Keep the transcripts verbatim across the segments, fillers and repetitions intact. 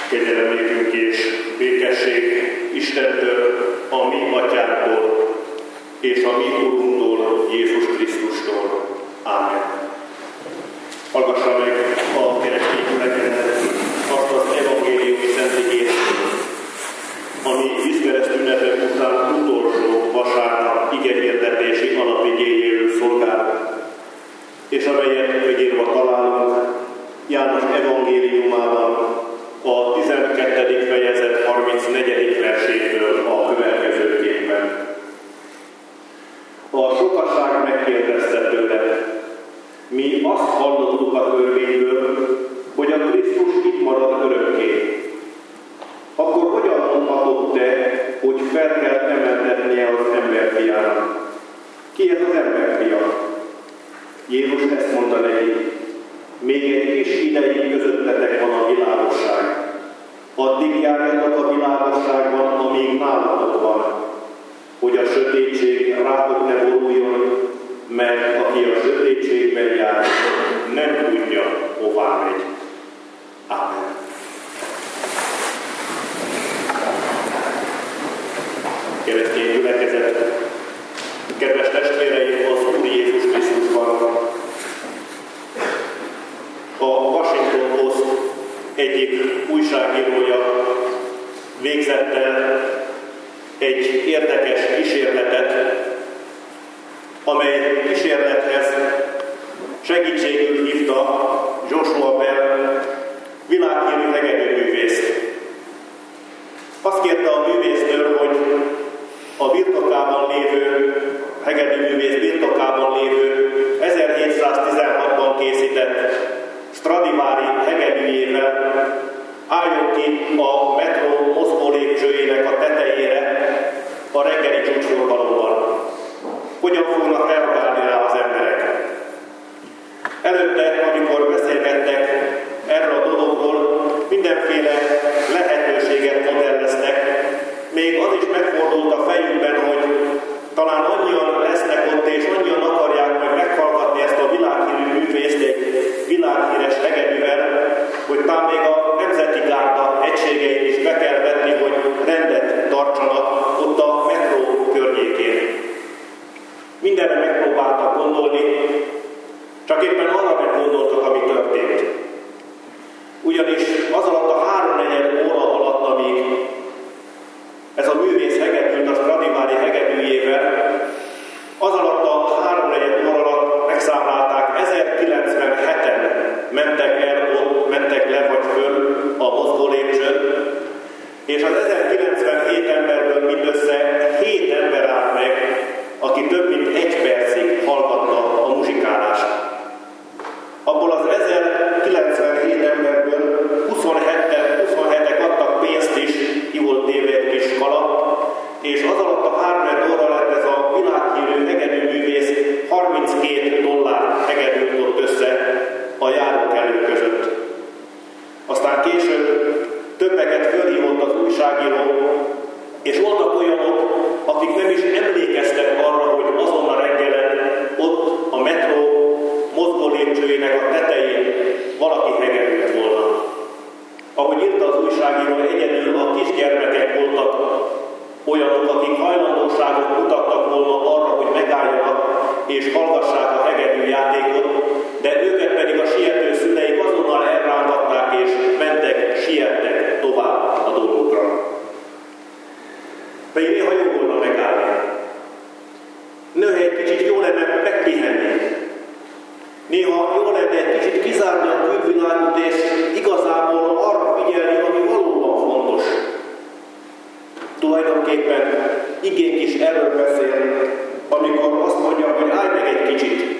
Kegyelem nékünk és békesség Istentől, a mi Atyánktól, és a mi Urunktól, Jézus Krisztustól. Ámen. Hallgassa meg a keresztény gyülekezet azt az evangéliumi szentigét, ami vízkereszt ünnepek után utolsó vasárnap igehirdetési alapigéjéül szolgál, és amelyet megírva találunk János evangéliumában, a tizenkettedik fejezet harmincnegyedik verséből a következőképpen. A sokaság megkérdezte tőle: mi azt hallottuk a törvényből, hogy a Krisztus itt marad örökké. Akkor hogyan mondhatod te, hogy fel kell emeltetnie az emberfiának? Ki ez az emberfia? Jézus ezt mondta neki: még egy kis ideig közöttetek van a világosság. Addig járjatok a világosságban, amíg nálatok van, hogy a sötétség rátok ne boruljon, mert aki a sötétségben jár, nem tudja, hová megy. Ámen. Keresztény gyülekezet, kedves testvéreim az Úr Jézus Krisztusban! A Washington Post egyik újságírója végzett el egy érdekes kísérletet, amely kísérlethez segítségül hívta Joshua Bell világhírű hegedűművészt. Azt kérte a művésztől, hogy a birtokában lévő, hegedűművész birtokában lévő ezerhétszáztizenhatban készített Stradivari hegedűjével álljon ki a metró mozgó lépcsőjének a tetejére a reggeli csúcsforgalomban. Hogyan fognak reagálni rá az emberek? Előtte, amikor beszélgettek erről a dologról, mindenféle lehetőséget modelleztek. Még az is megfordult a fejükben, hogy talán annyian lesznek ott, és annyian akarják majd meghallgatni ezt a világhírű művészt egy világhíres hegedűvel, hogy talán még a Nemzeti Gárda egységeit is be kell vetni, hogy rendet tartsanak ott a metró környékén. Mindenre megpróbáltak gondolni, csak éppen arra nem gondoltak, ami történt. Ugyanis az alatt a háromnegyed óra alatt, amíg ez a művész hegedűt a Stradivari hegedűjével, az alatt a háromnegyed óra alatt megszámlálták, ezerkilencvenheten mentek el ott, mentek le vagy föl a mozgó lépcsőn, és az ezerkilencvenhét emberből mindössze hét ember állt meg, aki több mint egy percig hallgatta a muzsikálást. Abból az ezerkilencvenhét emberből huszonhetek adtak pénzt is, ki volt téve egy kis kalap, és az alatt a háromnegyed óra lett ez a világhírű hegedűművész harminckét dollár hegedűt ott össze a járókelők között. Aztán később többeket fölhívott az újságíró, és voltak olyanok, akik nem is emlékeztek arra, hogy azon a reggelen ott a metró mozgó lépcsőjének a tetején valaki hegedült volna. Ahogy írta az újságíró, egyedül a kisgyermekek voltak olyanok, akik hajlandóságot mutattak volna arra, hogy megálljanak és hallgassák a hegedű játékot, de őket pedig a siető szüleik azonnal elrángatták és mentek, siettek tovább a dolgokra. Pedig néha jó volna megállni. Néha egy kicsit jó lenne megpihenni. Néha jó lenne egy kicsit kizárni a külvilágot és igazából arra figyelni, ami valóban fontos. Tulajdonképpen igénk is erről beszél, amikor azt mondja, hogy állj meg egy kicsit,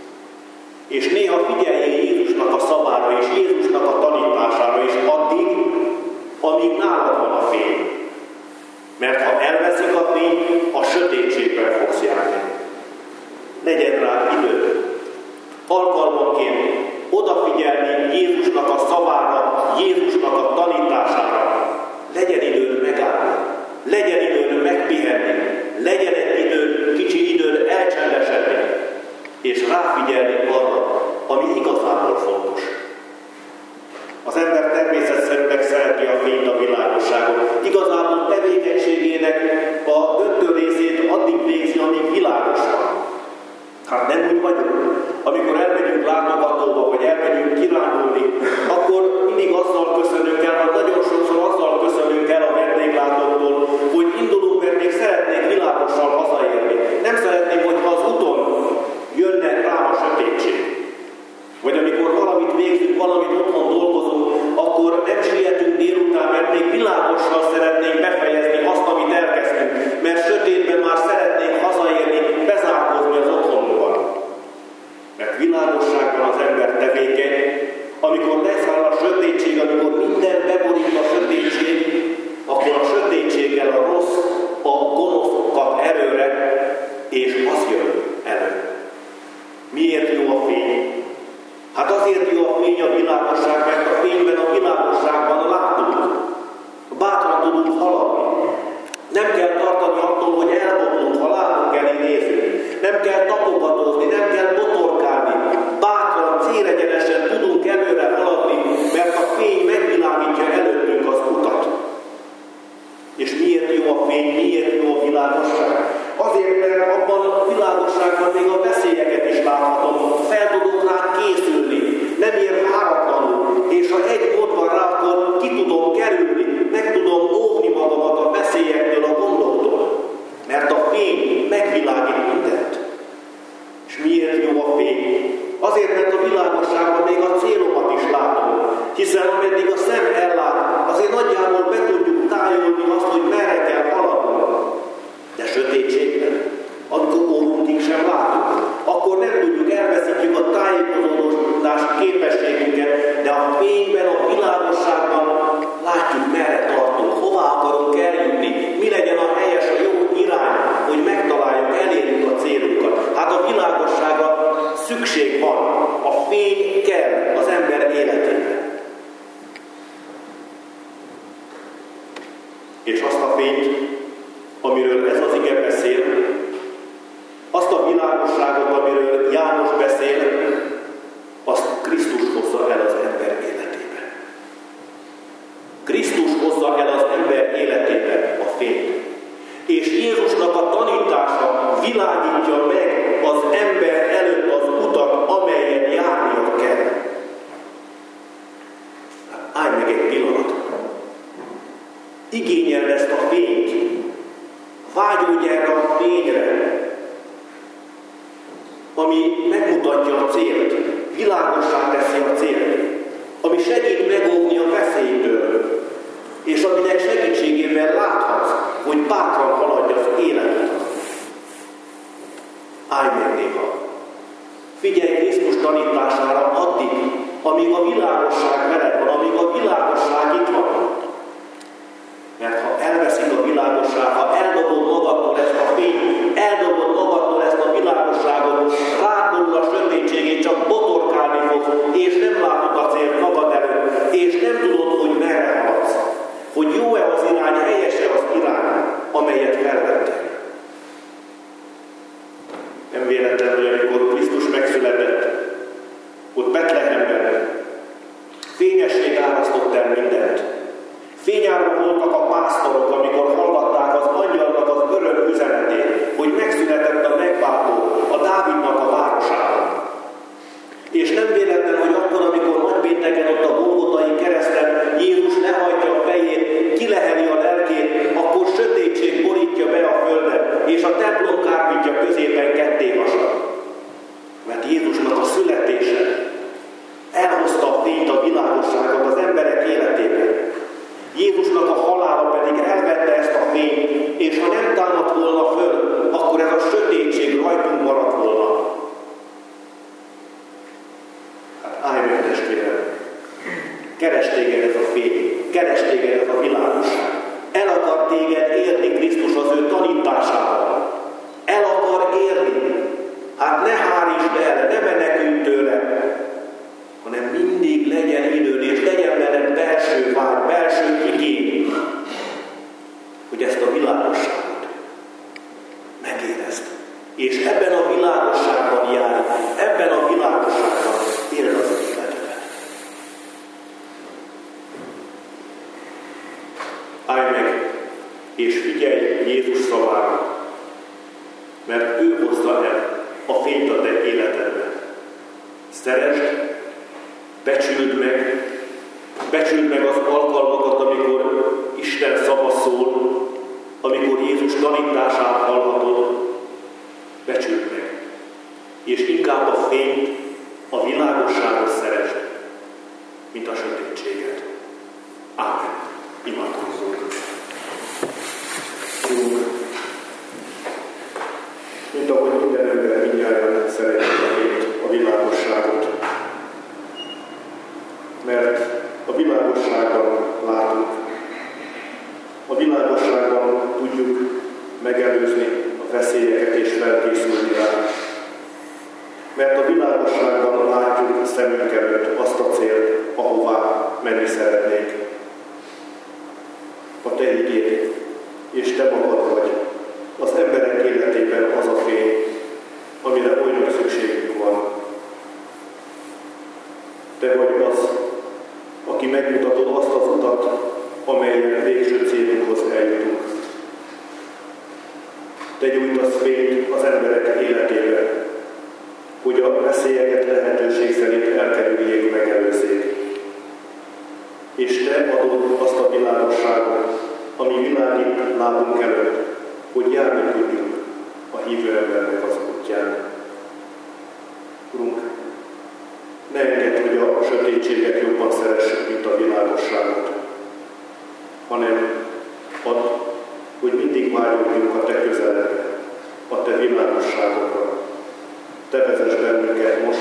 és néha figyeljél Jézusnak a szavára és Jézusnak a tanítására is addig, amíg nálad van a fény. Mert ha elveszik a fény, a sötétségben fogsz járni. Legyen rá idő. Alkalmanként odafigyelni Jézusnak a szavára, Jézusnak a tanítására. Legyen időd megállni, legyen időd megpihenni, legyen egy időd, kicsi időd elcsendesedni, és ráfigyelni arra, ami igazából fontos. Az ember természetszerűleg szereti a fényt a világosságon. Igazából tevékenységének a döntő részét addig végzi, amíg világos van. Hát nem úgy vagyunk. Amikor elmegyünk látogatóba, vagy elmegyünk kirándulni, akkor mindig azzal köszönünk el, vagy nagyon sokszor azzal köszönünk el a vendéglátóktól, hogy indulunk, mert még szeretnénk világossal hazaérni. Nem szeretném, hogyha az úton jönne rám a sötétség. Vagy amikor valamit végzünk, valamit otthon dolgozunk, akkor nem sietünk délután, mert még világossal szeretnénk befejezni azt, amit elkezdtünk, mert sötétben már szeretnénk hazaérni, bezárkózni az otthonunkban. Mert világosságban az ember tevékeny, amikor leszáll a sötétség, amikor minden beborít a sötétség, akkor a sötétséggel a rossz, a gonoszokat erőre, és az jön elő. Miért jó a fény? Hát azért jó a fény, a világosság, mert a fényben, a világosságban látunk. Bátran tudunk haladni. Nem kell tartani attól, hogy elbotlunk, ha látunk elé nézünk. Nem kell tapogatózni, nem kell botorkálni. Bátran, célegyenesen tudunk előre haladni, mert a fény megvilágítja előttünk az utat. És miért jó a fény, miért jó a világosság? Azért, mert abban a világosságban még a veszélyeket is láthatom. Fel tudok rá készülni, nem ér váratlanul. És ha egy mód van rá, akkor ki tudom kerülni, meg tudom óvni magamat a veszélyektől, a gondoktól. Mert a fény megvilágít mindent. És miért jó a fény? Azért, mert a világosságban még a célomat is látom. Hiszen ameddig a szem ellát, azért nagyjából be tudjuk tájolni azt, hogy merre kell haladni. De sötétségben, amikor órunkig sem látunk, akkor nem tudjuk, elveszítjük a tájékozódás képességünket, de a fényben, a világosságban látjuk, merre tartunk, hová akarunk eljutni, mi legyen a helyes, a jó irány, hogy megtaláljuk, elérjük a célunkat. Hát a világosságra szükség van, a fény kell az ember életében. És azt a fényt, amiről ez az ige beszél, azt a világosságot, amiről János beszél, azt Krisztus hozza el az ember életébe. Krisztus hozza el az ember életébe a fényt. És Jézusnak a tanítása világítja meg az ember előtt az utat, amelyen járnia kell. Állj meg egy pillanat. Igényeld ezt a fényt. Vágyódj erre a fényre, ami megmutatja a célt, világossá teszi a célt, ami segít megóvni a veszélytől, és aminek segítségével láthatsz, hogy bátran haladj az életet. Állj meg néha. Figyelj Krisztus tanítására addig, amíg a világosság veled van, amíg a világosság itt van. Mert ha elveszik a világosság, ha eldobod magadtól ezt a fényt, eldobod magadtól ezt a világosságot, rádobod a sötétségét, csak botorkálni fogsz, és nem látod a célt magad előtt, és nem tudod, hogy merre haladsz. Hogy jó-e az irány, helyes-e az irány, amelyet felvettél. Nem véletlen, hogy amikor Krisztus megszületett, ott Betlehemben fényesség árasztott el mindent. Fényárban voltak a pásztorok, amikor hallgatták az angyalnak az örök üzenetét, hogy megszületett a megváltó a Dávidnak a városában. És nem véletlen, hogy akkor, amikor nagypénteken ott a Golgotai kereszten Jézus lehajtja a fejét, kileheli a lelkét, akkor sötétség borítja be a földet, és a templom kárpitja középen ketté hasad. Mert Jézusnak a születése elhozta a fényt, a világosságot az emberek életében. Jézusnak a halála pedig elvette ezt a fényt, és ha nem támadt volna föl, akkor ez a sötétség rajtunk maradt volna. Hát állj meg, testvérem! Keresd téged ez a fény, keresd téged ez a világosság. El akar téged érni Krisztus az ő tanításával. El akar érni. Hát ne hárítsd el, ne menekülj tőle, hanem mindig legyen időd, és legyen veled belső vágy, belső igény, hogy ezt a világosságot megérezd. És ebben a világosságban járj, ebben a világosságban éld az életedet. és figyelj Jézus szavára, mert ő hozza el a fényt a te életedbe. Szeresd, becsüld meg, becsüld meg az alkalmakat, amikor Isten szava szól, amikor Jézus tanítását hallhatod, becsüld meg. És inkább a fényt, a világosságot szeresd, mint a sötétséget. Ámen. Imádkozzunk. Úrunk, mint ahogy minden ember mindjárt szeretjük a fényt, a világosságot, mert a világosságban látunk, a világosságban tudjuk megelőzni a veszélyeket és felkészülni rá. Mert a világosságban látjuk a szemünk előtt azt a célt, ahová menni szeretnénk. A te igéd, és te magad vagy az emberek életében az a fény, amire olyan szükségünk van. Te vagy az, aki megmutatod azt az utat, amelyen végső célunkhoz eljutunk. Te gyújtasz fényt az emberek életébe, hogy a veszélyeket lehetőség szerint elkerüljék, megelőzzék. És te adod azt a világosságot, ami világít lábunk előtt, hogy járni tudjunk a hívő embernek az útján. Urunk, ne engedd, hogy a sötétséget jobban szeressük, mint a világosságot, hanem add, hogy mindig vágyjunk a te közeledbe, a te világosságodra. Te vezess bennünket most